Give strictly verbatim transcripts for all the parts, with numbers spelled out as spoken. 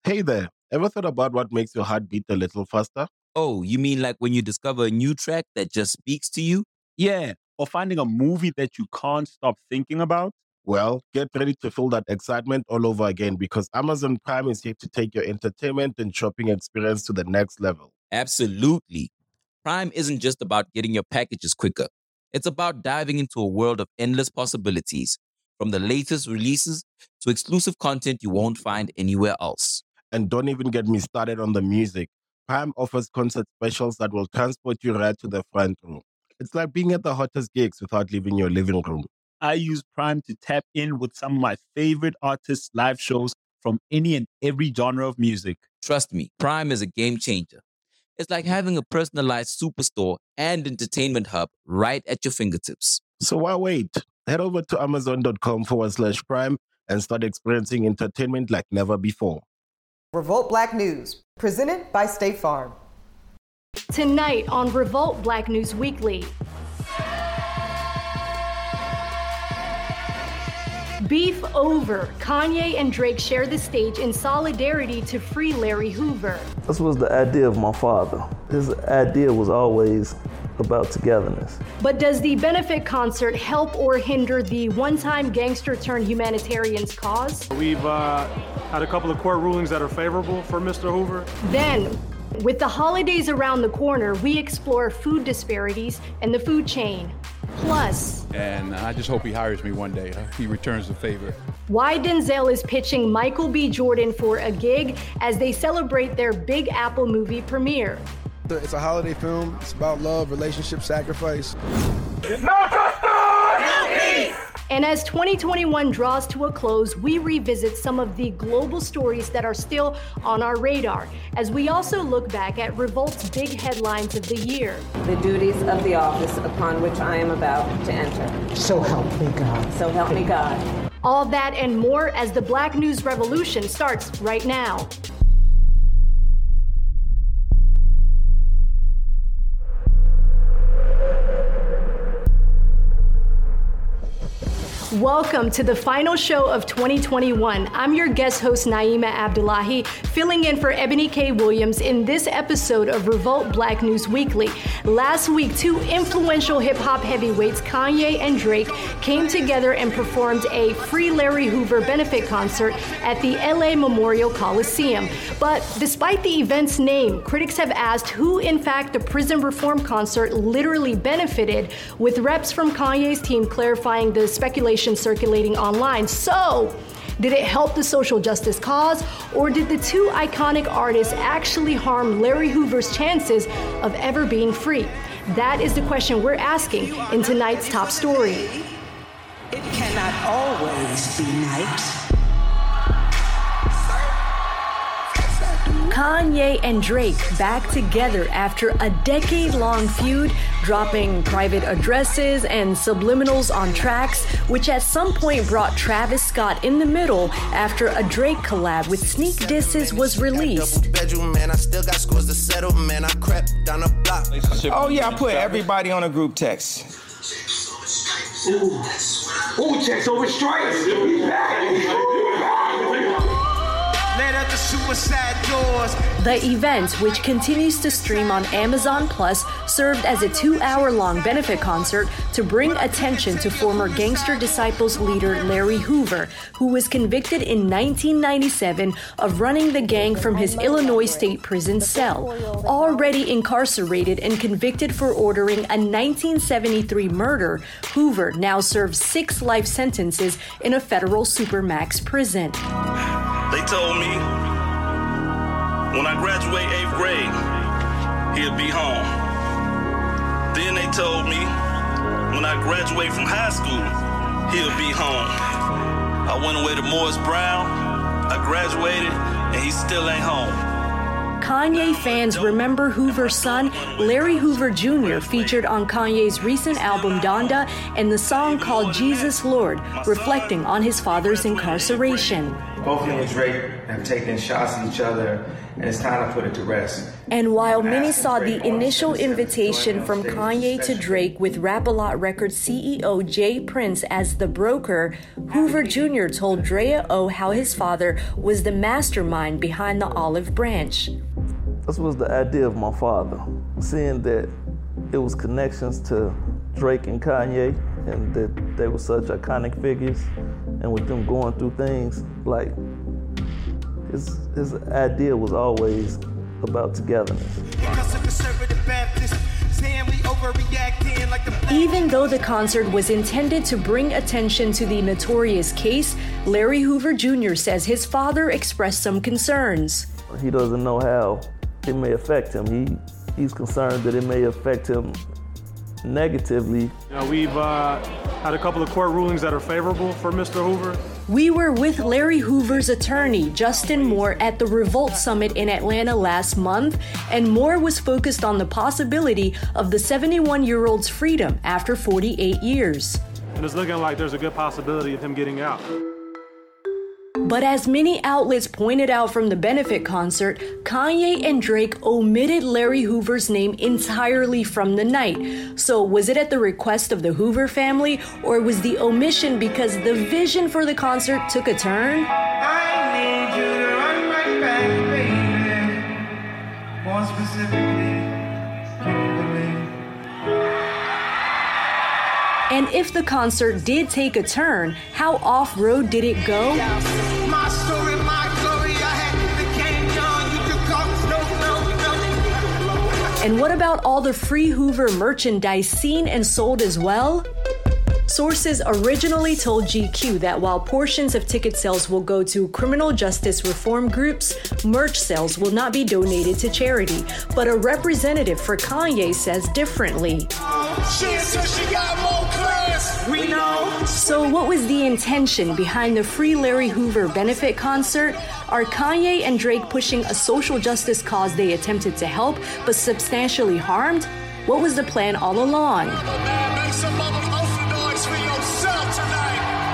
Hey there, ever thought about what makes your heart beat a little faster? Oh, you mean like when you discover a new track that just speaks to you? Yeah, or finding a movie that you can't stop thinking about? Well, get ready to feel that excitement all over again because Amazon Prime is here to take your entertainment and shopping experience to the next level. Absolutely. Prime isn't just about getting your packages quicker. It's about diving into a world of endless possibilities, from the latest releases to exclusive content you won't find anywhere else. And don't even get me started on the music. Prime offers concert specials that will transport you right to the front row. It's like being at the hottest gigs without leaving your living room. I use Prime to tap in with some of my favorite artists' live shows from any and every genre of music. Trust me, Prime is a game changer. It's like having a personalized superstore and entertainment hub right at your fingertips. So why wait? Head over to amazon.com forward slash prime and start experiencing entertainment like never before. Revolt Black News, presented by State Farm. Tonight on Revolt Black News Weekly. Beef over. Kanye and Drake share the stage in solidarity to free Larry Hoover. This was the idea of my father. His idea was always about togetherness. But does the benefit concert help or hinder the one-time gangster turned humanitarian's cause? We've uh, had a couple of court rulings that are favorable for Mister Hoover. Then, with the holidays around the corner, we explore food disparities and the food chain. Plus, and I just hope he hires me one day. He returns the favor. Why Denzel is pitching Michael B. Jordan for a gig as they celebrate their Big Apple movie premiere. It's a holiday film. It's about love, relationship, sacrifice. And as twenty twenty-one draws to a close, we revisit some of the global stories that are still on our radar, as we also look back at Revolt's big headlines of the year. The duties of the office upon which I am about to enter. So help me God. So help me God. All that and more as the Black News Revolution starts right now. Welcome to the final show of twenty twenty-one. I'm your guest host, Naima Abdullahi, filling in for Ebony K. Williams in this episode of Revolt Black News Weekly. Last week, two influential hip-hop heavyweights, Kanye and Drake, came together and performed a Free Larry Hoover benefit concert at the L A Memorial Coliseum. But despite the event's name, critics have asked who, in fact, the prison reform concert literally benefited, with reps from Kanye's team clarifying the speculation circulating online. So, did it help the social justice cause, or did the two iconic artists actually harm Larry Hoover's chances of ever being free? That is the question we're asking in tonight's top story. It cannot always be night. Kanye and Drake back together after a decade-long feud, dropping private addresses and subliminals on tracks, which at some point brought Travis Scott in the middle after a Drake collab with Sneak Disses was released. Oh yeah, I put everybody on a group text. Ooh, Ooh checks over stripes. He's back. He's back. Let up the suicide doors. The event, which continues to stream on Amazon Plus, served as a two-hour-long benefit concert to bring attention to former Gangster Disciples leader Larry Hoover, who was convicted in nineteen ninety-seven of running the gang from his Illinois State Prison cell. Already incarcerated and convicted for ordering a nineteen seventy-three murder, Hoover now serves six life sentences in a federal supermax prison. They told me when I graduate eighth grade, he'll be home. Then they told me when I graduate from high school, he'll be home. I went away to Morris Brown, I graduated, and he still ain't home. Kanye fans remember Hoover's son, Larry Hoover Junior, featured on Kanye's recent album Donda, and the song called Jesus Lord, reflecting on his father's incarceration. Both him and Drake have taken shots at each other, and it's time to put it to rest. And while many saw the initial invitation from Kanye to Drake with Rap-A-Lot Records C E O Jay Prince as the broker, Hoover Junior told Drea O how his father was the mastermind behind the olive branch. This was the idea of my father, seeing that it was connections to Drake and Kanye, and that they were such iconic figures, and with them going through things, like, his, his idea was always about togetherness. Even though the concert was intended to bring attention to the notorious case, Larry Hoover Junior says his father expressed some concerns. He doesn't know how it may affect him. He, he's concerned that it may affect him negatively. You know, we've uh, had a couple of court rulings that are favorable for Mister Hoover. We were with Larry Hoover's attorney, Justin Moore, at the Revolt Summit in Atlanta last month, and Moore was focused on the possibility of the seventy-one-year-old's freedom after forty-eight years. And it's looking like there's a good possibility of him getting out. But as many outlets pointed out from the benefit concert, Kanye and Drake omitted Larry Hoover's name entirely from the night. So was it at the request of the Hoover family, or was the omission because the vision for the concert took a turn? I need you to run right back, baby. More specifically, and if the concert did take a turn, how off-road did it go? My story, my glory, I had became young, you could call me no, no, no. And what about all the free Hoover merchandise seen and sold as well? Sources originally told G Q that while portions of ticket sales will go to criminal justice reform groups, merch sales will not be donated to charity. But a representative for Kanye says differently. She said she got more class, we know. So what was the intention behind the Free Larry Hoover benefit concert? Are Kanye and Drake pushing a social justice cause they attempted to help but substantially harmed? What was the plan all along? Make some motherfucking noise for yourself tonight.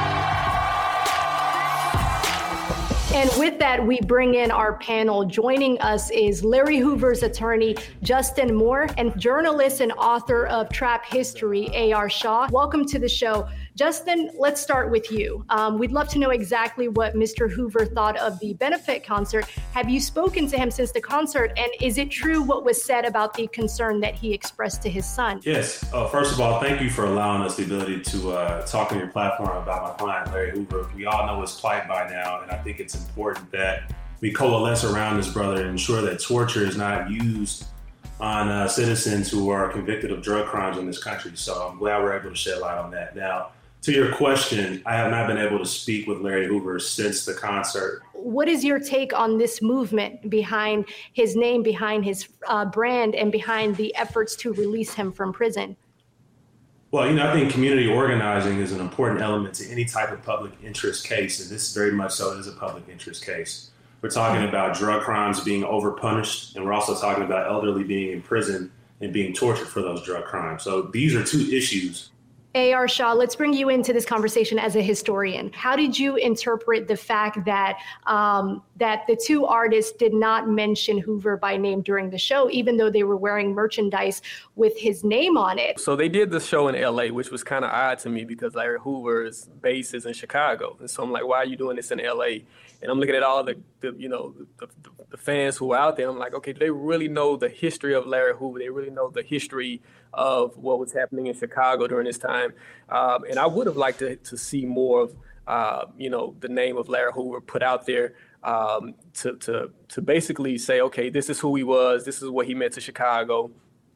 And with that, we bring in our panel. Joining us is Larry Hoover's attorney, Justin Moore, and journalist and author of Trap History, A R Shaw. Welcome to the show. Justin, let's start with you. Um, we'd love to know exactly what Mister Hoover thought of the benefit concert. Have you spoken to him since the concert? And is it true what was said about the concern that he expressed to his son? Yes. Uh, first of all, thank you for allowing us the ability to uh, talk on your platform about my client, Larry Hoover. We all know his plight by now, and I think it's important that we coalesce around this brother and ensure that torture is not used on uh, citizens who are convicted of drug crimes in this country. So I'm glad we're able to shed light on that. Now, to your question, I have not been able to speak with Larry Hoover since the concert. What is your take on this movement behind his name, behind his uh, brand, and behind the efforts to release him from prison? Well, you know, I think community organizing is an important element to any type of public interest case, and this very much so is a public interest case. We're talking about drug crimes being overpunished, and we're also talking about elderly being in prison and being tortured for those drug crimes. So these are two issues. A R Shaw, let's bring you into this conversation as a historian. How did you interpret the fact that um, that the two artists did not mention Hoover by name during the show, even though they were wearing merchandise with his name on it? So they did the show in L A, which was kind of odd to me because Larry Hoover's base is in Chicago. And so I'm like, why are you doing this in L A? And I'm looking at all the, the you know, the, the, the fans who are out there. I'm like, okay, do they really know the history of Larry Hoover? They really know the history of what was happening in Chicago during this time. Um, and I would have liked to, to see more of, uh, you know, the name of Larry Hoover put out there um, to, to, to basically say, okay, this is who he was. This is what he meant to Chicago.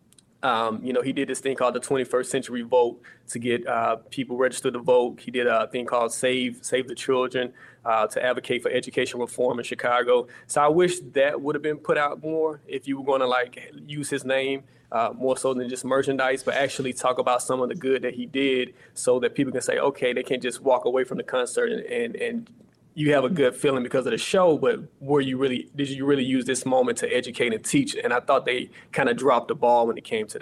Um, you know, he did this thing called the twenty-first Century Vote to get uh, people registered to vote. He did a thing called Save Save the Children uh, to advocate for education reform in Chicago. So I wish that would have been put out more if you were going to like use his name uh, more so than just merchandise, but actually talk about some of the good that he did so that people can say, okay, they can't just walk away from the concert and, and, and you have a good feeling because of the show, but were you really, did you really use this moment to educate and teach? And I thought they kind of dropped the ball when it came to that.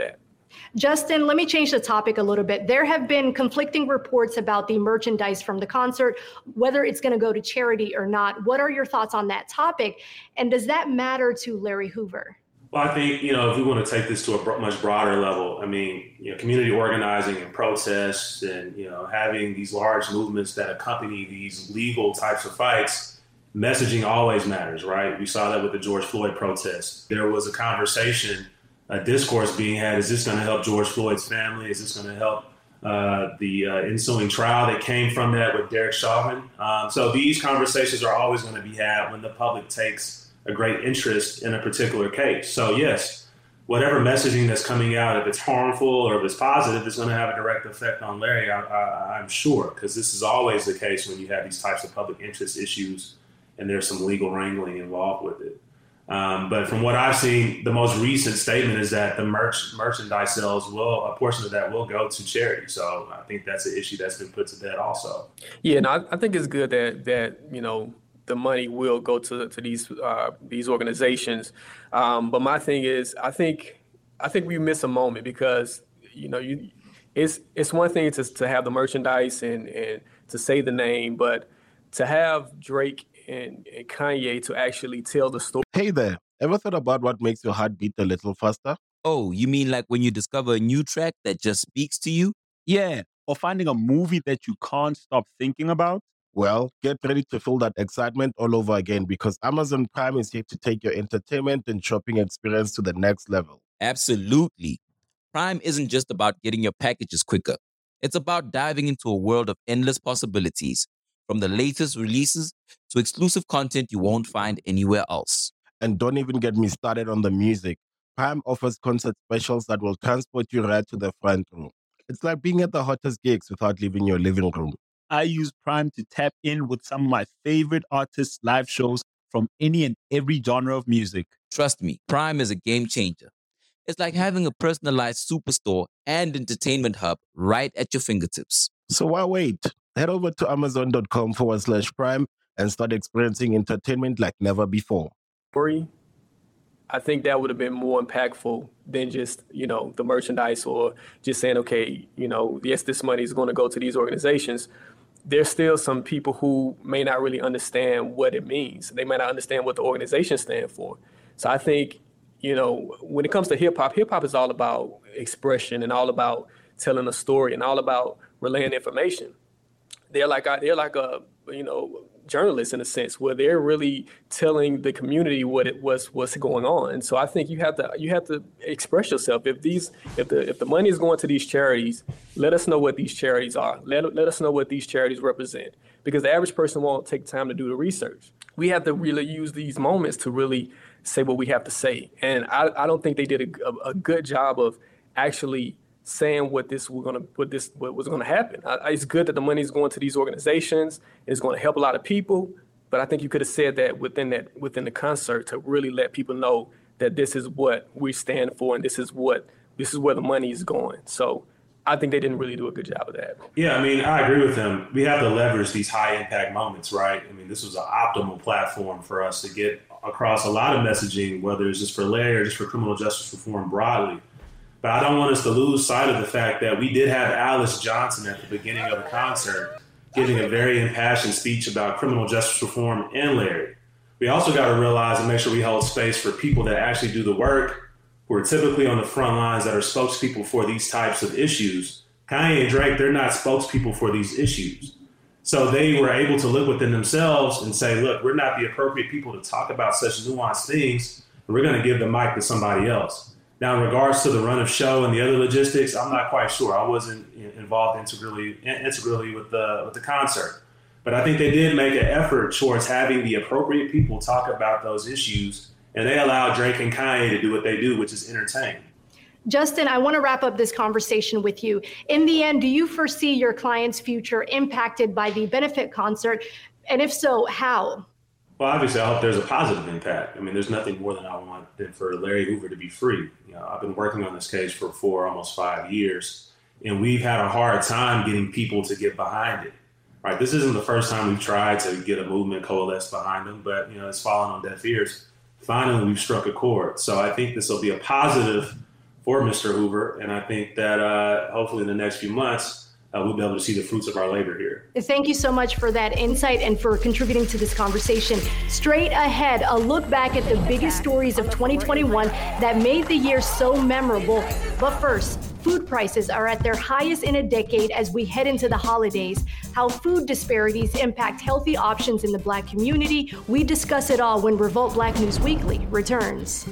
Justin, let me change the topic a little bit. There have been conflicting reports about the merchandise from the concert, whether it's going to go to charity or not. What are your thoughts on that topic? And does that matter to Larry Hoover? Well, I think, you know, if we want to take this to a much broader level, I mean, you know, community organizing and protests and, you know, having these large movements that accompany these legal types of fights, messaging always matters, right? We saw that with the George Floyd protests. There was a conversation, a discourse being had. Is this going to help George Floyd's family? Is this going to help uh, the uh, ensuing trial that came from that with Derek Chauvin? Um, so these conversations are always going to be had when the public takes a great interest in a particular case. So yes, whatever messaging that's coming out, if it's harmful or if it's positive, it's going to have a direct effect on Larry, I, I, I'm sure, because this is always the case when you have these types of public interest issues and there's some legal wrangling involved with it. Um, but from what I've seen, the most recent statement is that the merch merchandise sales will, a portion of that will go to charity. So I think that's an issue that's been put to bed also. Yeah, no, I, I think it's good that, that, you know, the money will go to to these uh, these organizations, um, but my thing is, I think I think we miss a moment because you know you it's it's one thing to to have the merchandise and and to say the name, but to have Drake and, and Kanye to actually tell the story. Hey there, ever thought about what makes your heart beat a little faster? Oh, you mean like when you discover a new track that just speaks to you? Yeah, or finding a movie that you can't stop thinking about? Well, get ready to feel that excitement all over again because Amazon Prime is here to take your entertainment and shopping experience to the next level. Absolutely. Prime isn't just about getting your packages quicker. It's about diving into a world of endless possibilities, from the latest releases to exclusive content you won't find anywhere else. And don't even get me started on the music. Prime offers concert specials that will transport you right to the front row. It's like being at the hottest gigs without leaving your living room. I use Prime to tap in with some of my favorite artists' live shows from any and every genre of music. Trust me, Prime is a game changer. It's like having a personalized superstore and entertainment hub right at your fingertips. So why wait? Head over to amazon.com forward slash Prime and start experiencing entertainment like never before. Free. I think that would have been more impactful than just, you know, the merchandise or just saying, okay, you know, yes, this money is going to go to these organizations. There's still some people who may not really understand what it means. They might not understand what the organization stands for. So I think, you know, when it comes to hip hop, hip hop is all about expression and all about telling a story and all about relaying information. They're like a, they're like a, you know, journalists in a sense where they're really telling the community what it was, what's going on. And so I think you have to you have to express yourself. If these if the if the money is going to these charities, let us know what these charities are. Let let us know what these charities represent, because the average person won't take time to do the research. We have to really use these moments to really say what we have to say. And I, I don't think they did a, a, a good job of actually saying what this was gonna, what this, what was gonna happen. I, it's good that the money is going to these organizations. It's going to help a lot of people, but I think you could have said that within that within the concert to really let people know that this is what we stand for and this is what this is where the money is going. So I think they didn't really do a good job of that. Yeah, I mean, I agree with them. We have to leverage these high impact moments, right? I mean, this was an optimal platform for us to get across a lot of messaging, whether it's just for Larry or just for criminal justice reform broadly. But I don't want us to lose sight of the fact that we did have Alice Johnson at the beginning of the concert giving a very impassioned speech about criminal justice reform and Larry. We also got to realize and make sure we hold space for people that actually do the work, who are typically on the front lines, that are spokespeople for these types of issues. Kanye and Drake, they're not spokespeople for these issues. So they were able to look within themselves and say, look, we're not the appropriate people to talk about such nuanced things, and we're going to give the mic to somebody else. Now, in regards to the run of show and the other logistics, I'm not quite sure. I wasn't involved integrally, integrally with the with the concert. But I think they did make an effort towards having the appropriate people talk about those issues, and they allowed Drake and Kanye to do what they do, which is entertain. Justin, I want to wrap up this conversation with you. In the end, do you foresee your client's future impacted by the benefit concert? And if so, how? Well, obviously, I hope there's a positive impact. I mean, there's nothing more than I want than for Larry Hoover to be free. You know, I've been working on this case for four, almost five years, and we've had a hard time getting people to get behind it. Right? This isn't the first time we've tried to get a movement coalesced behind him, but you know, it's fallen on deaf ears. Finally, we've struck a chord. So I think this will be a positive for Mister Hoover. And I think that uh, hopefully in the next few months, uh, we'll be able to see the fruits of our labor here. Thank you so much for that insight and for contributing to this conversation. Straight ahead, a look back at the biggest stories of twenty twenty-one that made the year so memorable. But first, food prices are at their highest in a decade as we head into the holidays. How food disparities impact healthy options in the Black community. We discuss it all when Revolt Black News Weekly returns.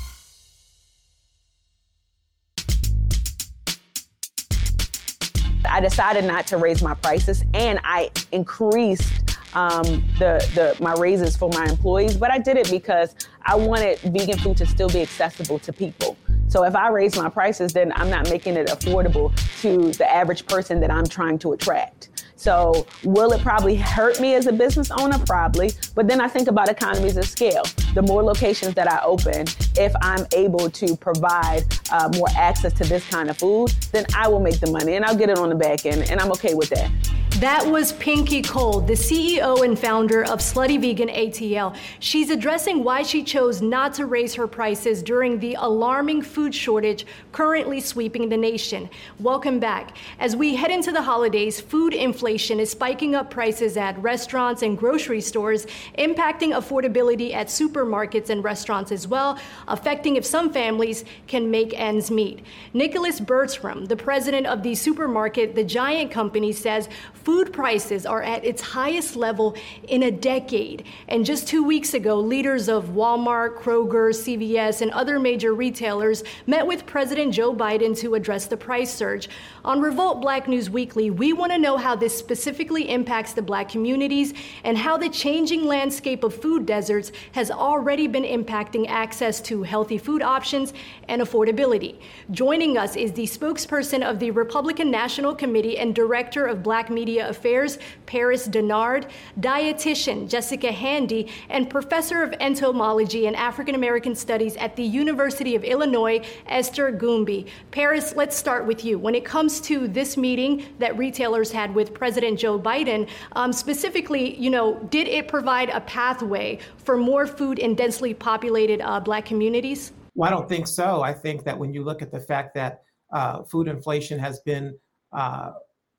I decided not to raise my prices, and I increased um, the, the my raises for my employees, but I did it because I wanted vegan food to still be accessible to people. So if I raise my prices, then I'm not making it affordable to the average person that I'm trying to attract. So will it probably hurt me as a business owner? Probably. But then I think about economies of scale. The more locations that I open, if I'm able to provide uh, more access to this kind of food, then I will make the money and I'll get it on the back end, and I'm okay with that. That was Pinky Cole, the C E O and founder of Slutty Vegan A T L. She's addressing why she chose not to raise her prices during the alarming food shortage currently sweeping the nation. Welcome back. As we head into the holidays, food inflation is spiking up prices at restaurants and grocery stores, impacting affordability at supermarkets and restaurants as well, affecting if some families can make ends meet. Nicholas Bertram, the president of the supermarket The Giant Company, says food prices are at its highest level in a decade. And just two weeks ago, leaders of Walmart, Kroger, C V S, and other major retailers met with President Joe Biden to address the price surge. On Revolt Black News Weekly, we want to know how this specifically impacts the Black communities and how the changing landscape of food deserts has already been impacting access to healthy food options and affordability. Joining us is the spokesperson of the Republican National Committee and Director of Black Media Affairs, Paris Denard, dietitian Jessica Handy, and professor of entomology and African American studies at the University of Illinois, Esther Gumbi. Paris, let's start with you. When it comes to this meeting that retailers had with President Joe Biden, um, specifically, you know, did it provide a pathway for more food in densely populated uh, Black communities? Well, I don't think so. I think that when you look at the fact that uh, food inflation has been uh,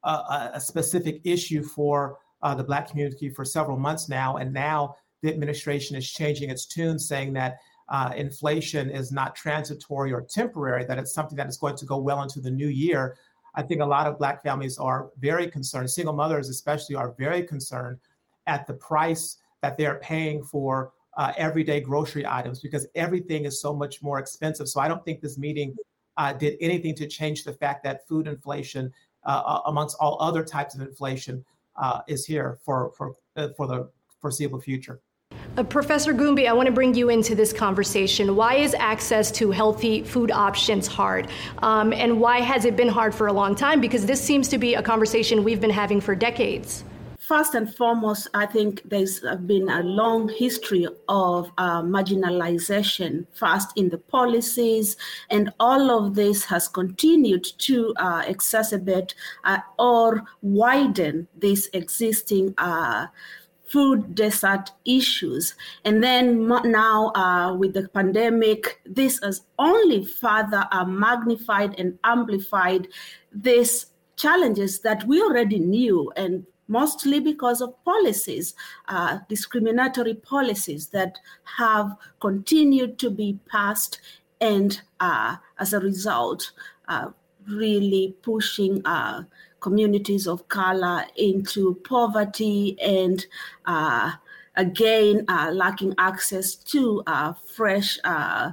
a, a specific issue for uh, the Black community for several months now, and now the administration is changing its tune, saying that uh, inflation is not transitory or temporary, that it's something that is going to go well into the new year. I think a lot of Black families are very concerned, single mothers especially are very concerned at the price that they're paying for uh, everyday grocery items, because everything is so much more expensive. So I don't think this meeting uh, did anything to change the fact that food inflation, uh, amongst all other types of inflation, uh, is here for, for, uh, for the foreseeable future. Uh, Professor Gumbi, I want to bring you into this conversation. Why is access to healthy food options hard? Um, and why has it been hard for a long time? Because this seems to be a conversation we've been having for decades. First and foremost, I think there's been a long history of uh, marginalization, first in the policies, and all of this has continued to uh, exacerbate uh, or widen this existing uh, food desert issues. And then now uh, with the pandemic, this has only further uh, magnified and amplified these challenges that we already knew, and mostly because of policies, uh, discriminatory policies that have continued to be passed, and uh, as a result, uh, really pushing uh, communities of color into poverty and uh, again, uh, lacking access to uh, fresh uh,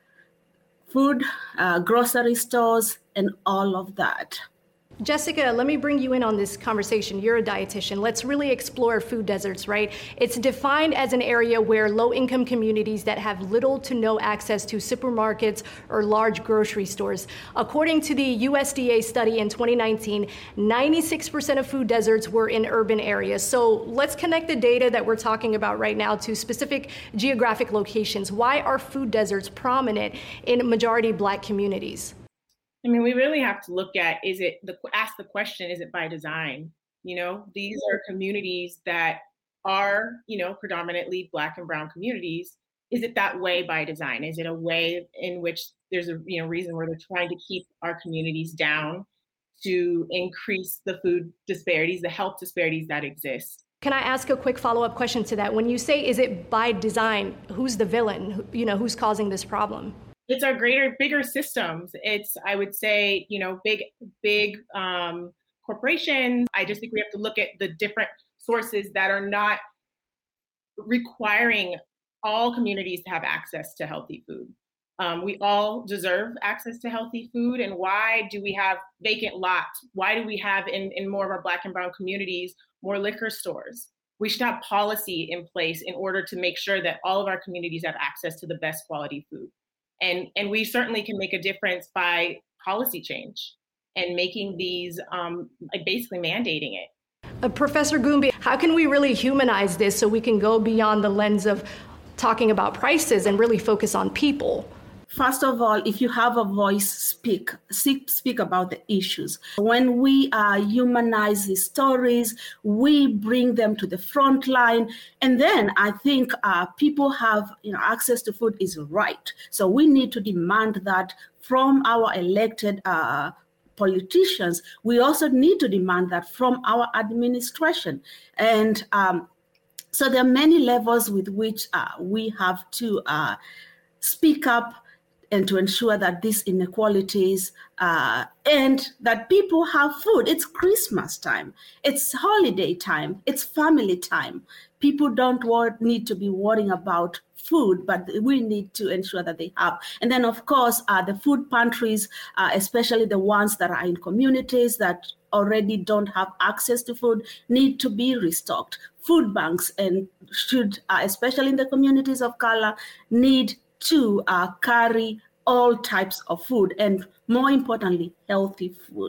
food, uh, grocery stores, and all of that. Jessica, let me bring you in on this conversation. You're a dietitian. Let's really explore food deserts, right? It's defined as an area where low-income communities that have little to no access to supermarkets or large grocery stores. According to the U S D A study in twenty nineteen, ninety-six percent of food deserts were in urban areas. So let's connect the data that we're talking about right now to specific geographic locations. Why are food deserts prominent in majority Black communities? I mean, we really have to look at, is it, the ask the question, is it by design? You know, these are communities that are, you know, predominantly Black and brown communities. Is it that way by design? Is it a way in which there's a you know reason where they're trying to keep our communities down to increase the food disparities, the health disparities that exist. Can I ask a quick follow-up question to that? When you say, is it by design, who's the villain? You know, who's causing this problem? It's our greater, bigger systems. It's, I would say, you know, big, big um, corporations. I just think we have to look at the different sources that are not requiring all communities to have access to healthy food. Um, we all deserve access to healthy food. And why do we have vacant lots? Why do we have in, in more of our Black and brown communities more liquor stores? We should have policy in place in order to make sure that all of our communities have access to the best quality food. And, and we certainly can make a difference by policy change and making these, um, like basically mandating it. Uh, Professor Gumbi, how can we really humanize this so we can go beyond the lens of talking about prices and really focus on people? First of all, if you have a voice, speak, speak, speak about the issues. When we uh, humanize the stories, we bring them to the front line. And then I think uh, people have, you know, access to food is right. So we need to demand that from our elected uh, politicians. We also need to demand that from our administration. And um, so there are many levels with which uh, we have to uh, speak up and to ensure that these inequalities uh, end, that people have food. It's Christmas time, it's holiday time, it's family time. People don't want, need to be worrying about food, but we need to ensure that they have. And then, of course, uh, the food pantries, uh, especially the ones that are in communities that already don't have access to food, need to be restocked. Food banks, and should, uh, especially in the communities of color, need to uh, carry all types of food, and more importantly, healthy food.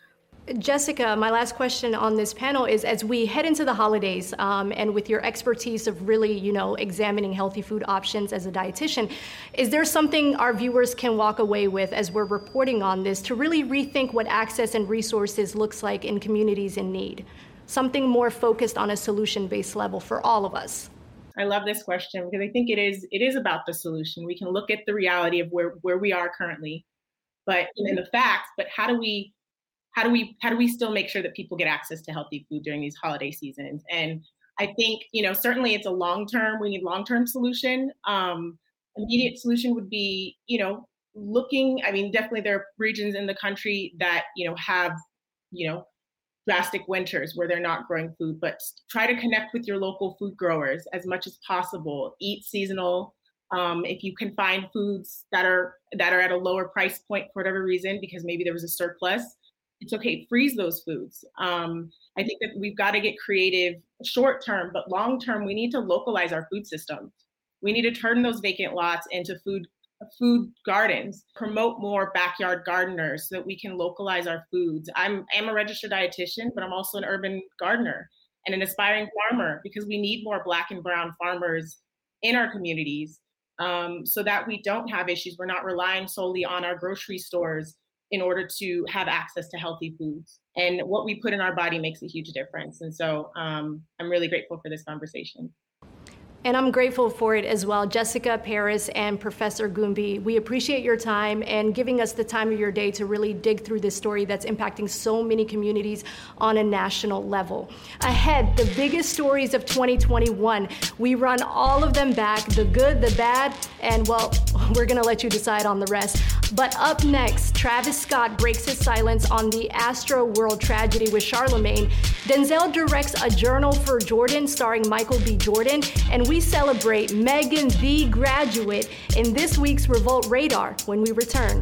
Jessica, my last question on this panel is, as we head into the holidays, um, and with your expertise of really, you know, examining healthy food options as a dietitian, is there something our viewers can walk away with as we're reporting on this to really rethink what access and resources looks like in communities in need? Something more focused on a solution-based level for all of us. I love this question because I think it is it is about the solution. We can look at the reality of where, where we are currently, but in the facts, but how do we how do we how do we still make sure that people get access to healthy food during these holiday seasons? And I think, you know, certainly it's a long-term, we need long-term solution. Um, immediate solution would be, you know, looking, I mean, definitely there are regions in the country that, you know, have, you know, drastic winters where they're not growing food, but try to connect with your local food growers as much as possible. Eat seasonal. Um, if you can find foods that are that are at a lower price point for whatever reason, because maybe there was a surplus, it's okay, freeze those foods. Um, I think that we've got to get creative short term, but long term, we need to localize our food system. We need to turn those vacant lots into food food gardens, promote more backyard gardeners so that we can localize our foods. I'm, I'm a registered dietitian, but I'm also an urban gardener and an aspiring farmer, because we need more Black and brown farmers in our communities um, so that we don't have issues. We're not relying solely on our grocery stores in order to have access to healthy foods. And what we put in our body makes a huge difference. And so um, I'm really grateful for this conversation. And I'm grateful for it as well. Jessica Paris and Professor Gumbi, we appreciate your time and giving us the time of your day to really dig through this story that's impacting so many communities on a national level. Ahead, the biggest stories of twenty twenty-one. We run all of them back, the good, the bad, and well, we're gonna let you decide on the rest. But up next, Travis Scott breaks his silence on the Astro World tragedy with Charlemagne. Denzel directs A Journal for Jordan starring Michael B. Jordan, and we celebrate Megan the Graduate in this week's Revolt Radar when we return.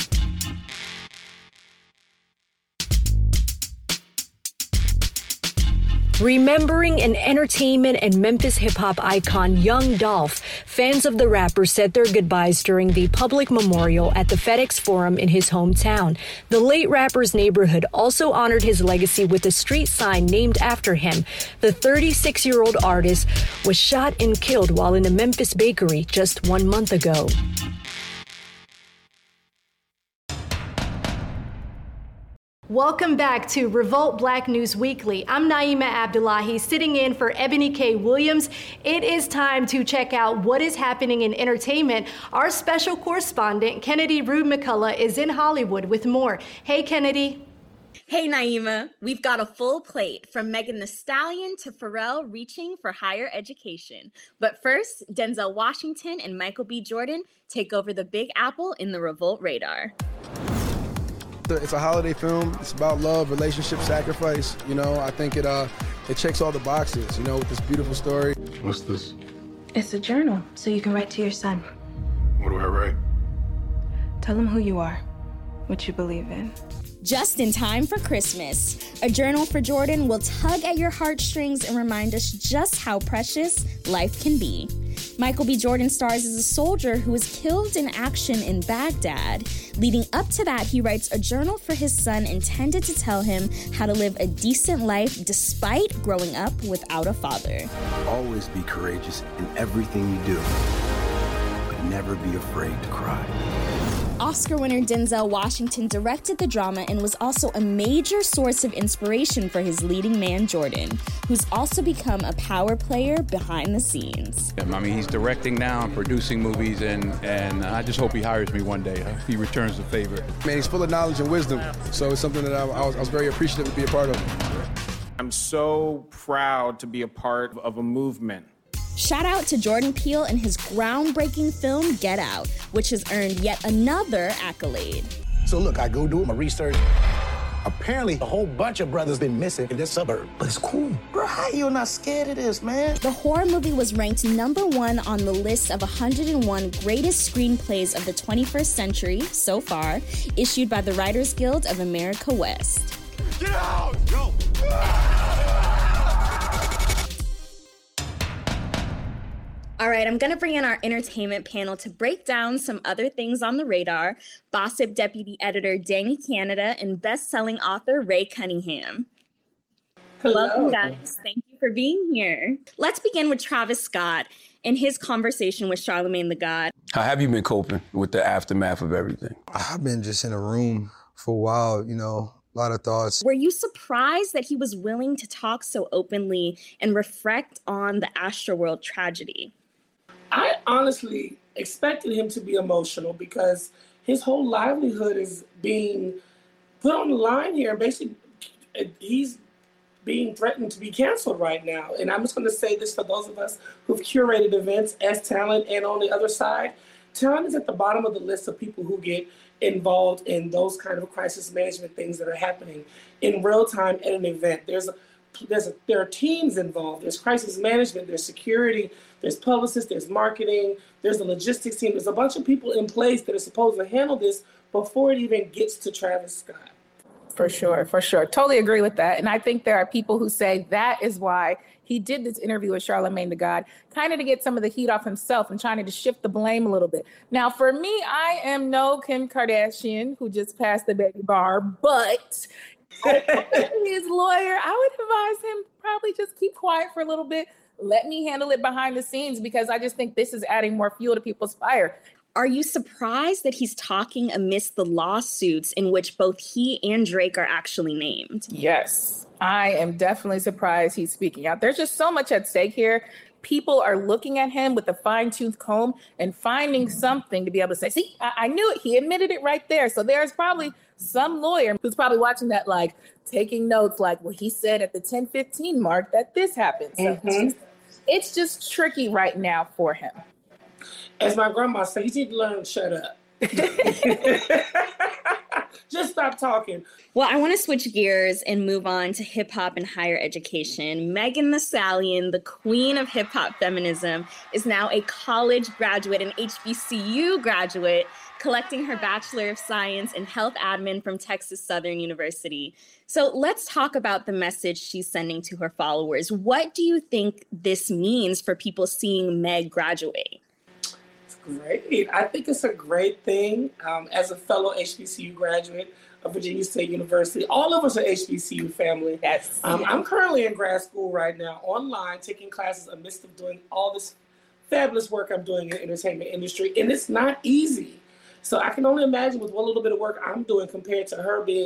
Remembering an entertainment and Memphis hip-hop icon Young Dolph, fans of the rapper said their goodbyes during the public memorial at the FedEx Forum in his hometown. The late rapper's neighborhood also honored his legacy with a street sign named after him. The thirty-six-year-old artist was shot and killed while in a Memphis bakery just one month ago. Welcome back to Revolt Black News Weekly. I'm Naima Abdullahi, sitting in for Ebony K. Williams. It is time to check out what is happening in entertainment. Our special correspondent, Kennedy Rude McCullough, is in Hollywood with more. Hey, Kennedy. Hey, Naima. We've got a full plate, from Megan Thee Stallion to Pharrell reaching for higher education. But first, Denzel Washington and Michael B. Jordan take over the Big Apple in the Revolt Radar. It's a holiday film. It's about love, relationship, sacrifice. You know, I think it uh, it checks all the boxes, you know, with this beautiful story. What's this? It's a journal, so you can write to your son. What do I write? Tell him who you are, what you believe in. Just in time for Christmas, A Journal for Jordan will tug at your heartstrings and remind us just how precious life can be. Michael B. Jordan stars as a soldier who was killed in action in Baghdad. Leading up to that, he writes a journal for his son intended to tell him how to live a decent life despite growing up without a father. Always be courageous in everything you do, but never be afraid to cry. Oscar winner Denzel Washington directed the drama and was also a major source of inspiration for his leading man, Jordan, who's also become a power player behind the scenes. I mean, he's directing now and producing movies, and, and I just hope he hires me one day. He returns the favor. Man, he's full of knowledge and wisdom, so it's something that I, I, was, I was very appreciative to be a part of. I'm so proud to be a part of a movement. Shout out to Jordan Peele and his groundbreaking film, Get Out, which has earned yet another accolade. So look, I go do my research. Apparently, a whole bunch of brothers been missing in this suburb. But it's cool. Bro, how you not scared of this, man? The horror movie was ranked number one on the list of one hundred one greatest screenplays of the twenty-first century so far, issued by the Writers Guild of America West. Get out! Go! All right, I'm going to bring in our entertainment panel to break down some other things on the radar. Gossip deputy editor Danny Canada and best-selling author Ray Cunningham. Hello. Welcome, guys. Thank you for being here. Let's begin with Travis Scott and his conversation with Charlamagne the God. How have you been coping with the aftermath of everything? I've been just in a room for a while, you know, a lot of thoughts. Were you surprised that he was willing to talk so openly and reflect on the Astroworld tragedy? I honestly expected him to be emotional because his whole livelihood is being put on the line here. Basically, he's being threatened to be canceled right now. And I'm just going to say this for those of us who've curated events as talent, and on the other side, talent is at the bottom of the list of people who get involved in those kind of crisis management things that are happening in real time at an event. There's a, there's a, there are teams involved. There's crisis management, there's security, there's publicists, there's marketing, there's the logistics team. There's a bunch of people in place that are supposed to handle this before it even gets to Travis Scott. For sure, for sure. Totally agree with that. And I think there are people who say that is why he did this interview with Charlamagne the God, kind of to get some of the heat off himself and trying to shift the blame a little bit. Now, for me, I am no Kim Kardashian who just passed the baby bar, but his lawyer, I would advise him probably just keep quiet for a little bit. Let me handle it behind the scenes, because I just think this is adding more fuel to people's fire. Are you surprised that he's talking amidst the lawsuits in which both he and Drake are actually named? Yes, I am definitely surprised he's speaking out. There's just so much at stake here. People are looking at him with a fine-tooth comb and finding something to be able to say, see, I, I knew it. He admitted it right there. So there's probably some lawyer who's probably watching that, like taking notes, like, well, he said at the ten fifteen mark that this happened. So mm-hmm. it's, just, it's just tricky right now for him. As my grandma said, you need to learn to shut up. Just stop talking. Well, I want to switch gears and move on to hip hop and higher education. Megan Thee Stallion, the queen of hip hop feminism, is now a college graduate, an H B C U graduate, collecting her Bachelor of Science in Health Admin from Texas Southern University. So let's talk about the message she's sending to her followers. What do you think this means for people seeing Meg graduate? Great. I think it's a great thing. Um, as a fellow H B C U graduate of Virginia State University, all of us are H B C U family. Yes. Um, I'm currently in grad school right now, online, taking classes amidst of doing all this fabulous work I'm doing in the entertainment industry, and it's not easy. So I can only imagine with what little bit of work I'm doing compared to her being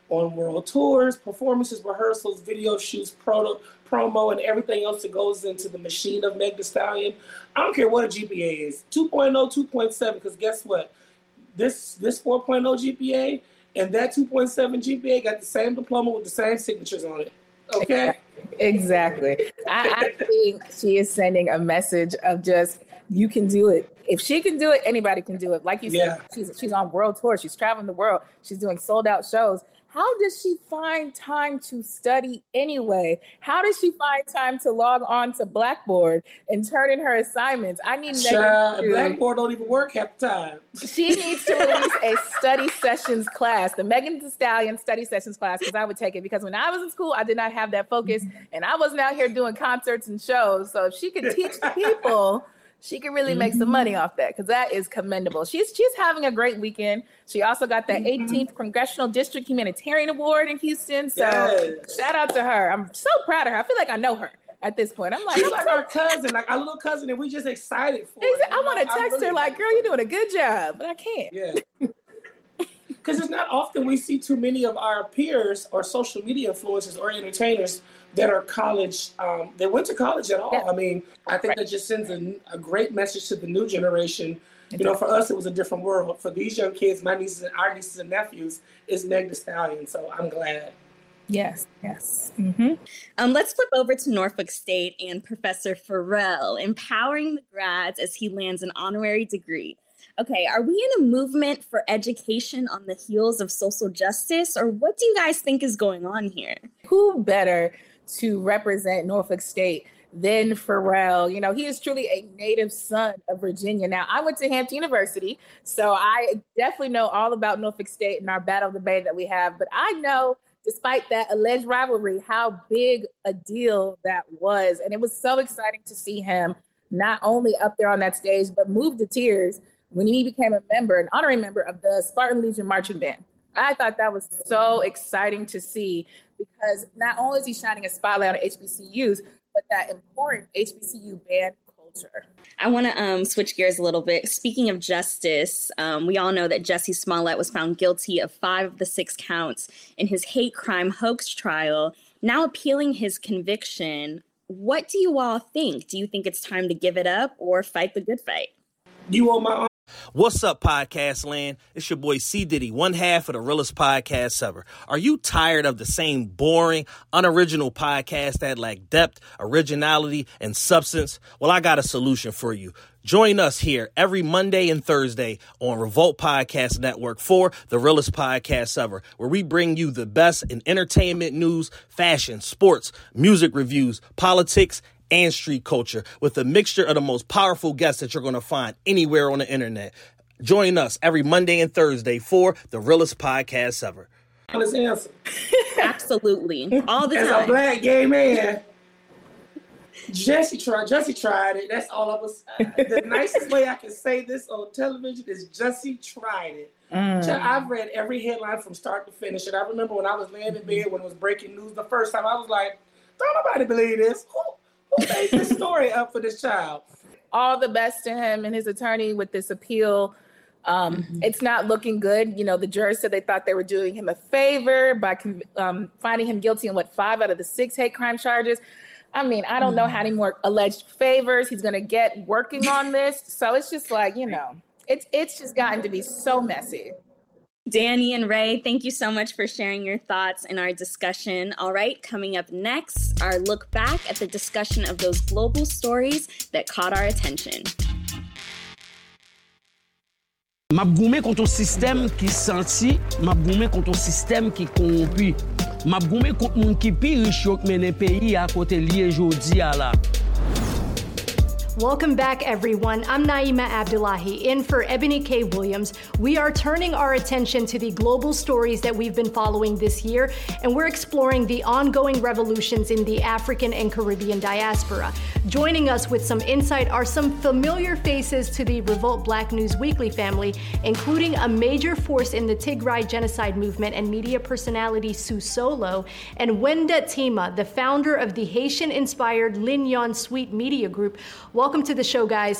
on world tours, performances, rehearsals, video shoots, proto, promo, and everything else that goes into the machine of Meg Thee Stallion. I don't care what a G P A is, two point oh, two point seven, because guess what? This this four point oh G P A and that two point seven G P A got the same diploma with the same signatures on it. Okay? Exactly. I, I think she is sending a message of just, you can do it. If she can do it, anybody can do it. Like you Yeah. said, she's she's on world tour. She's traveling the world. She's doing sold out shows. How does she find time to study anyway? How does she find time to log on to Blackboard and turn in her assignments? I need Child, Megan to- Blackboard don't even work half the time. She needs to release a study sessions class, the Megan Thee Stallion study sessions class, because I would take it. Because when I was in school, I did not have that focus, and I wasn't out here doing concerts and shows. So if she could teach the people, she could really make some money off that, because that is commendable. She's she's having a great weekend. She also got the eighteenth Congressional District Humanitarian Award in Houston. So Yes. shout out to her. I'm so proud of her. I feel like I know her at this point. I'm like, She's I'm like so- our cousin, like our little cousin, and we just excited for Exa- it. I want to text her like, girl, you're doing a good job, but I can't. Yeah. Because it's not often we see too many of our peers or social media influencers or entertainers that are college, um, that went to college at all. Yeah. I mean, I think that just sends a, a great message to the new generation. You know, for us, it was a different world. For these young kids, my nieces and our nieces and nephews, it's Meg Thee Stallion. So I'm glad. Yes, yes. Mm-hmm. Um, let's flip over to Norfolk State and Professor Pharrell, empowering the grads as he lands an honorary degree. Okay, are we in a movement for education on the heels of social justice, or what do you guys think is going on here? Who better to represent Norfolk State than Pharrell? You know, he is truly a native son of Virginia. Now, I went to Hampton University, so I definitely know all about Norfolk State and our Battle of the Bay that we have. But I know, despite that alleged rivalry, how big a deal that was. And it was so exciting to see him not only up there on that stage, but move to tears when he became a member, an honorary member of the Spartan Legion Marching Band. I thought that was so exciting to see, because not only is he shining a spotlight on H B C Us, but that important H B C U band culture. I want to um, switch gears a little bit. Speaking of justice, um, we all know that Jussie Smollett was found guilty of five of the six counts in his hate crime hoax trial, now appealing his conviction. What do you all think? Do you think it's time to give it up or fight the good fight? You want my What's up, podcast land? It's your boy C. Diddy, one half of the realest podcast ever. Are you tired of the same boring, unoriginal podcast that lack depth, originality, and substance? Well, I got a solution for you. Join us here every Monday and Thursday on Revolt Podcast Network for the realest podcast ever, where we bring you the best in entertainment news, fashion, sports, music reviews, politics, and street culture, with a mixture of the most powerful guests that you're going to find anywhere on the internet. Join us every Monday and Thursday for the realest podcast ever. Honest answer. Absolutely. All the As time. a black gay man, Jussie tried. Jussie tried it. That's all I was. Uh, the nicest way I can say this on television is Jussie tried it. Mm. Child, I've read every headline from start to finish, and I remember when I was laying in bed when it was breaking news the first time, I was like, "Don't nobody believe this. Who, who made this story up for this child?" All the best to him and his attorney with this appeal. Um, mm-hmm. It's not looking good. You know, the jurors said they thought they were doing him a favor by um, finding him guilty on what, five out of the six hate crime charges. I mean, I don't mm-hmm. know how many more alleged favors he's going to get working on this. So it's just like, you know, it's it's just gotten to be so messy. Danny and Ray, thank you so much for sharing your thoughts in our discussion. All right, coming up next, our look back at the discussion of those global stories that caught our attention. Map goumen contre un système qui senti, map goumen contre un système qui corrompu. Map goumen contre moun qui pi riche yo mène pays à côté lié jodi à la. Welcome back, everyone. I'm Naima Abdullahi, in for Ebony K. Williams. We are turning our attention to the global stories that we've been following this year, and we're exploring the ongoing revolutions in the African and Caribbean diaspora. Joining us with some insight are some familiar faces to the Revolt Black News Weekly family, including a major force in the Tigray genocide movement and media personality Sue Solo, and Wenda Tima, the founder of the Haitian-inspired Lignon Suite Media Group. Welcome to the show, guys.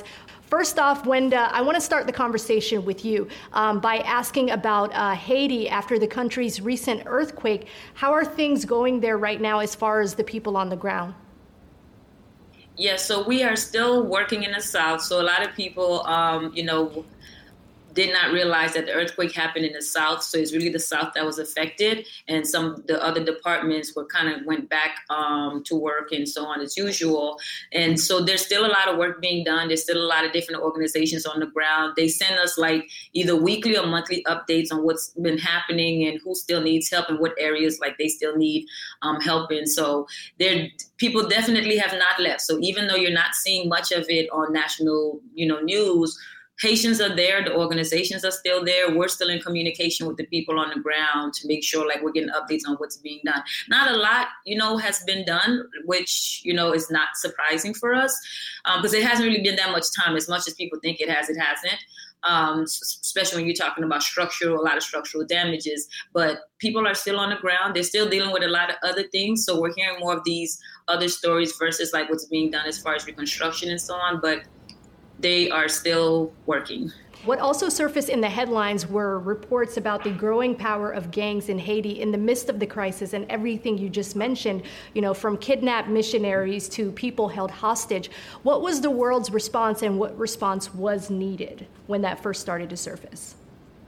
First off, Wenda, I want to start the conversation with you um, by asking about uh, Haiti after the country's recent earthquake. How are things going there right now as far as the people on the ground? Yeah, so we are still working in the South. So a lot of people, um, you know, did not realize that the earthquake happened in the South. So it's really the South that was affected. And some of the other departments were kind of went back um, to work and so on as usual. And so there's still a lot of work being done. There's still a lot of different organizations on the ground. They send us like either weekly or monthly updates on what's been happening and who still needs help and what areas like they still need um, help in. So there, people definitely have not left. So even though you're not seeing much of it on national, you know, news, Haitians are there, the organizations are still there. We're still in communication with the people on the ground to make sure like we're getting updates on what's being done. Not a lot, you know, has been done, which, you know, is not surprising for us because um, it hasn't really been that much time. As much as people think it has, it hasn't. Um, especially when you're talking about structural, a lot of structural damages, but people are still on the ground. They're still dealing with a lot of other things. So we're hearing more of these other stories versus like what's being done as far as reconstruction and so on. But they are still working. What also surfaced in the headlines were reports about the growing power of gangs in Haiti in the midst of the crisis and everything you just mentioned, you know, from kidnapped missionaries to people held hostage. What was the world's response and what response was needed when that first started to surface?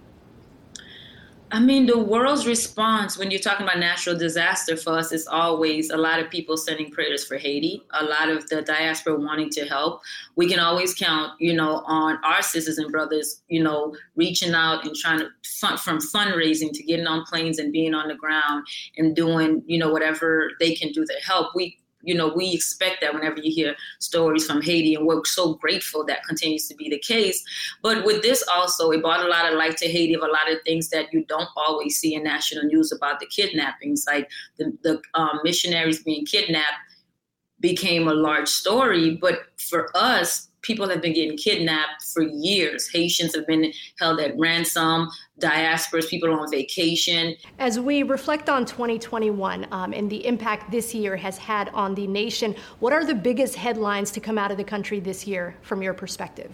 I mean, the world's response when you're talking about natural disaster for us is always a lot of people sending prayers for Haiti, a lot of the diaspora wanting to help. We can always count, you know, on our sisters and brothers, you know, reaching out and trying to fund from fundraising to getting on planes and being on the ground and doing, you know, whatever they can do to help. We You know, we expect that whenever you hear stories from Haiti, and we're so grateful that continues to be the case. But with this also, it brought a lot of light to Haiti of a lot of things that you don't always see in national news about the kidnappings, like the, the um, missionaries being kidnapped became a large story. But for us, people have been getting kidnapped for years. Haitians have been held at ransom, diasporas, people on vacation. As we reflect on twenty twenty-one um, and the impact this year has had on the nation, what are the biggest headlines to come out of the country this year from your perspective?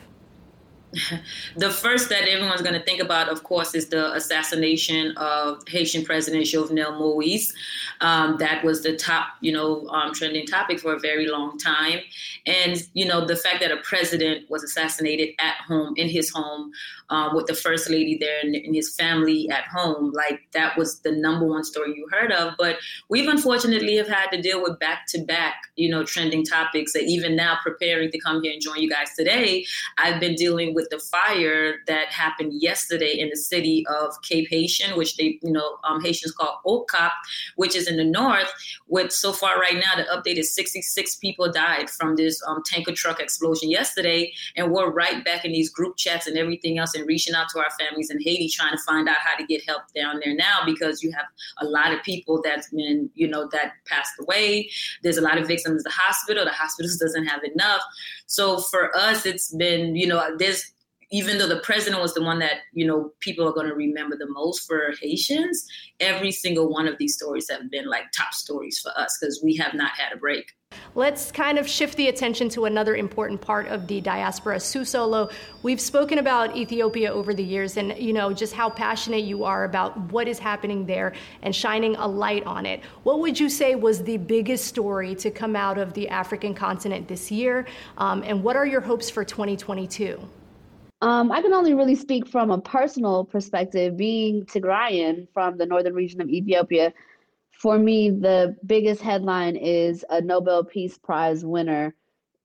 The first that everyone's going to think about, of course, is the assassination of Haitian President Jovenel Moïse. Um, that was the top, you know, um, trending topic for a very long time. And, you know, the fact that a president was assassinated at home, in his home, um, with the first lady there and, and his family at home, like that was the number one story you heard of. But we've unfortunately have had to deal with back-to-back, you know, trending topics that even now preparing to come here and join you guys today, I've been dealing with the fire that happened yesterday in the city of Cape Haitian, which they, you know, um, Haitians call Okap, which is in the north. With so far right now, the update is sixty-six people died from this um, tanker truck explosion yesterday. And we're right back in these group chats and everything else and reaching out to our families in Haiti, trying to find out how to get help down there now, because you have a lot of people that's been, you know, that passed away. There's a lot of victims in the hospital. The hospitals doesn't have enough. So for us, it's been, you know, there's, even though the president was the one that, you know, people are going to remember the most, for Haitians, every single one of these stories have been like top stories for us because we have not had a break. Let's kind of shift the attention to another important part of the diaspora, Susolo. We've spoken about Ethiopia over the years and, you know, just how passionate you are about what is happening there and shining a light on it. What would you say was the biggest story to come out of the African continent this year? Um, and what are your hopes for twenty twenty-two? Um, I can only really speak from a personal perspective. Being Tigrayan from the northern region of Ethiopia, for me, the biggest headline is a Nobel Peace Prize winner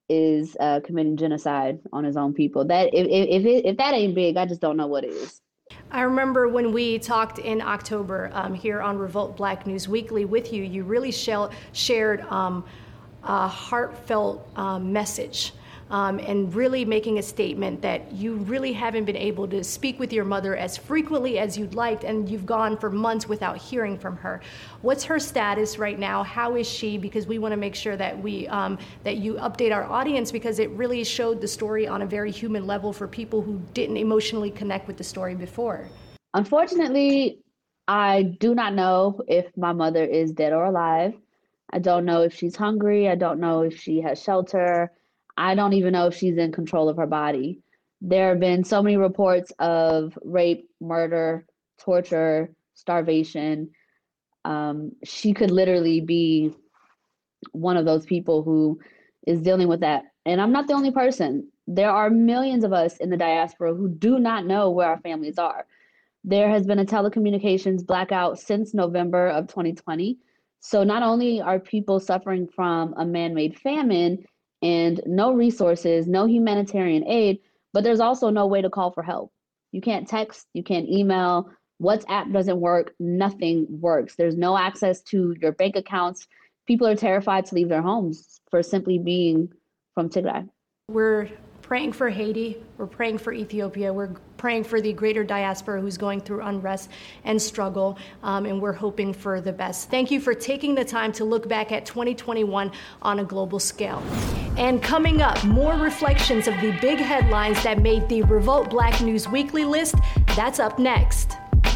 is uh, committing genocide on his own people. That if if, it, if that ain't big, I just don't know what is. I remember when we talked in October um, here on Revolt Black News Weekly with you, you really shell, shared um, a heartfelt um, message. Um, and really making a statement that you really haven't been able to speak with your mother as frequently as you'd liked, and you've gone for months without hearing from her. What's her status right now? How is she? Because we want to make sure that we um, that you update our audience, because it really showed the story on a very human level for people who didn't emotionally connect with the story before. Unfortunately, I do not know if my mother is dead or alive. I don't know if she's hungry. I don't know if she has shelter. I don't even know if she's in control of her body. There have been so many reports of rape, murder, torture, starvation. Um, she could literally be one of those people who is dealing with that. And I'm not the only person. There are millions of us in the diaspora who do not know where our families are. There has been a telecommunications blackout since November of twenty twenty. So not only are people suffering from a man-made famine and no resources, no humanitarian aid, but there's also no way to call for help. You can't text, you can't email, WhatsApp doesn't work, nothing works. There's no access to your bank accounts. People are terrified to leave their homes for simply being from Tigray. We're praying for Haiti, we're praying for Ethiopia, we're praying for the greater diaspora who's going through unrest and struggle, um, and we're hoping for the best. Thank you for taking the time to look back at twenty twenty-one on a global scale. And coming up, more reflections of the big headlines that made the Revolt Black News Weekly list. That's up next.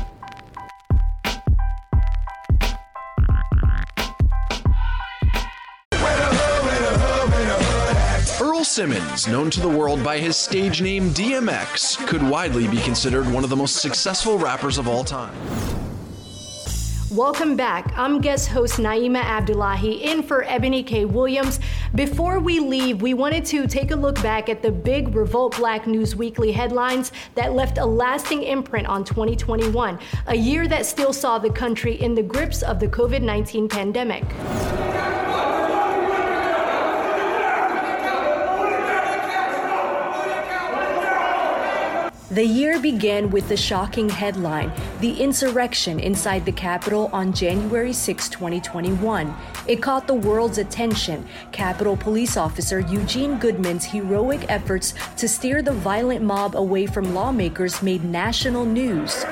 Earl Simmons, known to the world by his stage name D M X, could widely be considered one of the most successful rappers of all time. Welcome back. I'm guest host Naima Abdullahi, in for Ebony K. Williams. Before we leave, we wanted to take a look back at the big Revolt Black News Weekly headlines that left a lasting imprint on twenty twenty-one, a year that still saw the country in the grips of the COVID nineteen pandemic. The year began with the shocking headline, the insurrection inside the Capitol on January sixth, twenty twenty-one. It caught the world's attention. Capitol Police Officer Eugene Goodman's heroic efforts to steer the violent mob away from lawmakers made national news.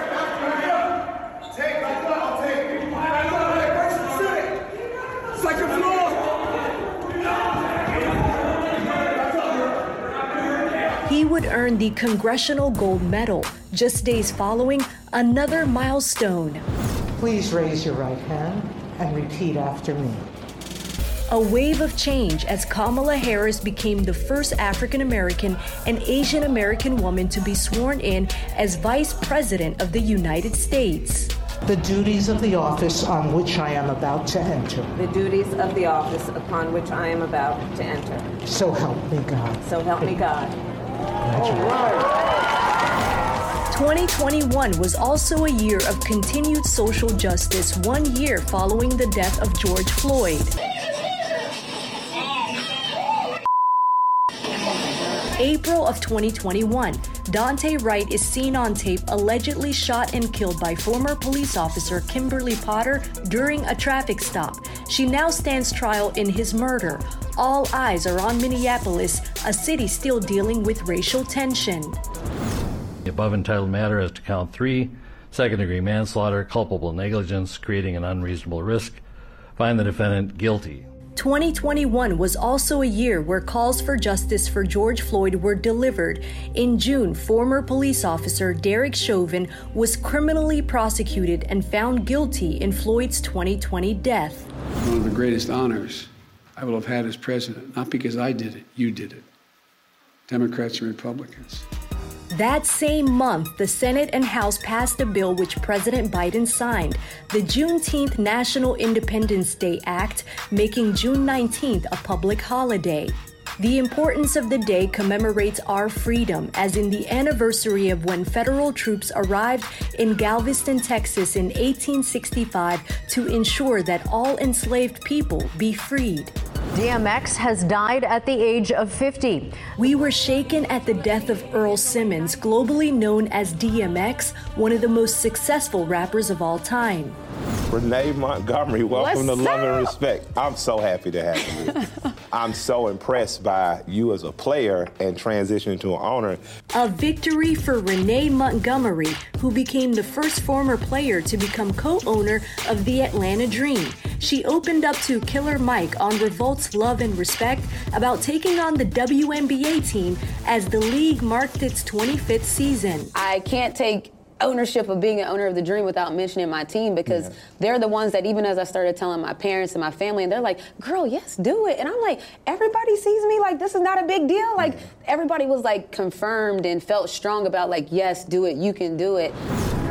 He would earn the Congressional Gold Medal. Just days following, another milestone. Please raise your right hand and repeat after me. A wave of change as Kamala Harris became the first African American and Asian American woman to be sworn in as Vice President of the United States. The duties of the office on which I am about to enter. The duties of the office upon which I am about to enter. So help me God. So help me God. twenty twenty-one was also a year of continued social justice, one year following the death of George Floyd. April of twenty twenty-one, Daunte Wright is seen on tape allegedly shot and killed by former police officer Kimberly Potter during a traffic stop. She now stands trial in his murder. All eyes are on Minneapolis, a city still dealing with racial tension. The above entitled matter as to count three, second-degree manslaughter, culpable negligence, creating an unreasonable risk, find the defendant guilty. twenty twenty-one was also a year where calls for justice for George Floyd were delivered. In June, former police officer Derek Chauvin was criminally prosecuted and found guilty in Floyd's twenty twenty death. One of the greatest honors I will have had as president, not because I did it, you did it. Democrats and Republicans. That same month, the Senate and House passed a bill which President Biden signed, the Juneteenth National Independence Day Act, making June nineteenth a public holiday. The importance of the day commemorates our freedom, as in the anniversary of when federal troops arrived in Galveston, Texas in eighteen sixty-five to ensure that all enslaved people be freed. D M X has died at the age of fifty. We were shaken at the death of Earl Simmons, globally known as D M X, one of the most successful rappers of all time. Renee Montgomery, welcome What's to Love up? and Respect. I'm so happy to have you here. I'm so impressed by you as a player and transitioning to an owner. A victory for Renee Montgomery, who became the first former player to become co-owner of the Atlanta Dream. She opened up to Killer Mike on Revolt's Love and Respect about taking on the W N B A team as the league marked its twenty-fifth season. I can't take ownership of being an owner of the dream without mentioning my team, because yeah. they're the ones that, even as I started telling my parents and my family, and they're like, girl, yes, do it. And I'm like, everybody sees me, like, this is not a big deal. Like, yeah. everybody was like confirmed and felt strong about like, yes, do it, you can do it.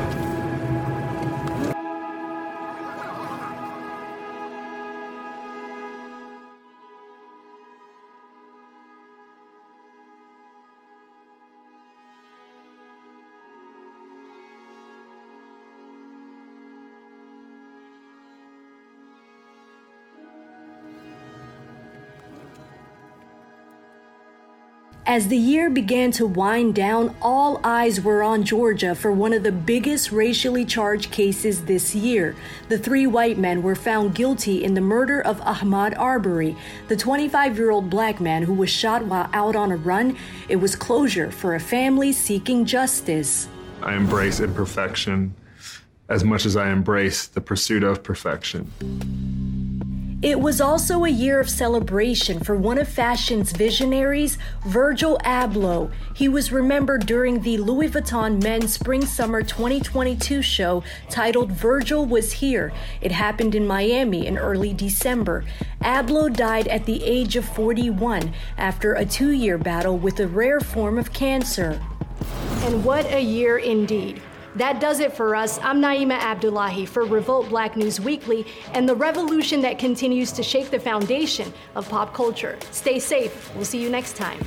As the year began to wind down, all eyes were on Georgia for one of the biggest racially charged cases this year. The three white men were found guilty in the murder of Ahmaud Arbery, the twenty-five-year-old black man who was shot while out on a run. It was closure for a family seeking justice. I embrace imperfection as much as I embrace the pursuit of perfection. It was also a year of celebration for one of fashion's visionaries, Virgil Abloh. He was remembered during the Louis Vuitton Men's Spring-Summer twenty twenty-two show titled Virgil Was Here. It happened in Miami in early December. Abloh died at the age of forty-one after a two-year battle with a rare form of cancer. And what a year indeed. That does it for us. I'm Naima Abdullahi for Revolt Black News Weekly and the revolution that continues to shake the foundation of pop culture. Stay safe. We'll see you next time.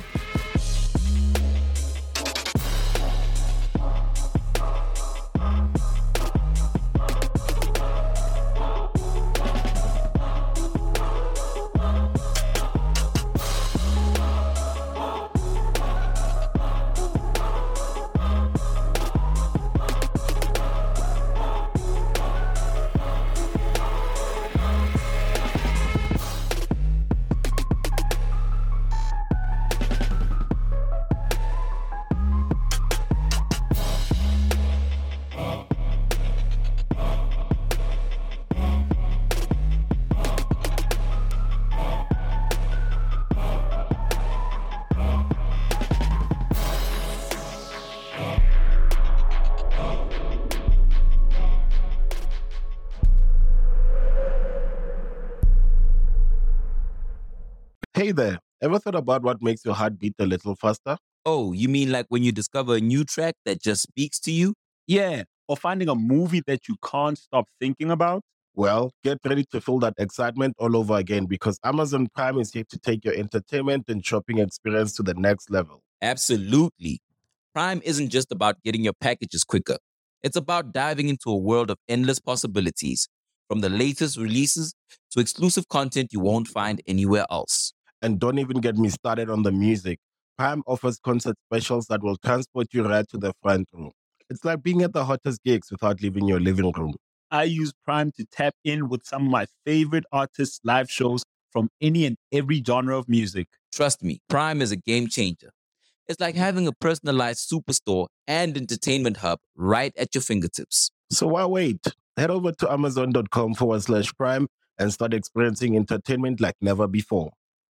Hey there, ever thought about what makes your heart beat a little faster? Oh, you mean like when you discover a new track that just speaks to you? Yeah, or finding a movie that you can't stop thinking about? Well, get ready to feel that excitement all over again, because Amazon Prime is here to take your entertainment and shopping experience to the next level. Absolutely. Prime isn't just about getting your packages quicker. It's about diving into a world of endless possibilities, from the latest releases to exclusive content you won't find anywhere else. And don't even get me started on the music. Prime offers concert specials that will transport you right to the front row. It's like being at the hottest gigs without leaving your living room. I use Prime to tap in with some of my favorite artists' live shows from any and every genre of music. Trust me, Prime is a game changer. It's like having a personalized superstore and entertainment hub right at your fingertips. So why wait? Head over to amazon.com forward slash prime and start experiencing entertainment like never before.